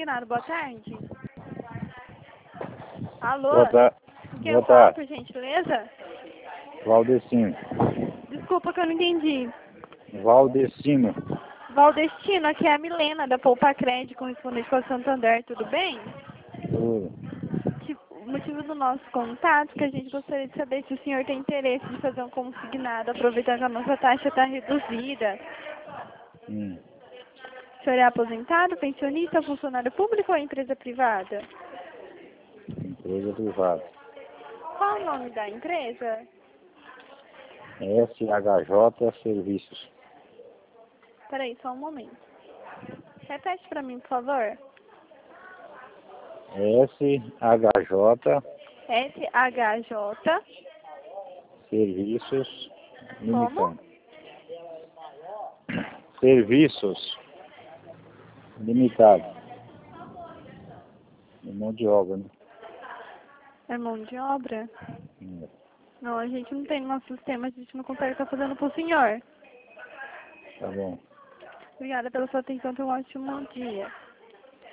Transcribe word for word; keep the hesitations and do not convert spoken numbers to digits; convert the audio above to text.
consignado. Boa tarde. Alô? Boa, ta Quem Boa fala, tarde. por gentileza? Valdecino. Desculpa que eu não entendi. Valdecino. Valdestino, aqui é a Milena, da Poupa Crédito, correspondente com a Santander, tudo bem? Tudo. O motivo do nosso contato é que a gente gostaria de saber se o senhor tem interesse de fazer um consignado, aproveitando que a nossa taxa está reduzida. Hum. O senhor é aposentado, pensionista, funcionário público ou empresa privada? Empresa privada. Qual o nome da empresa? S H J Serviços. Peraí, só um momento. Repete para mim, por favor. S H J S H J. Serviços Como? Limitado. Serviços Limitado. É mão de obra, né? É mão de obra? Hum. Não, a gente não tem no nosso sistema, a gente não consegue estar fazendo pro senhor. Tá bom. Obrigada pela sua atenção, tenha um ótimo dia.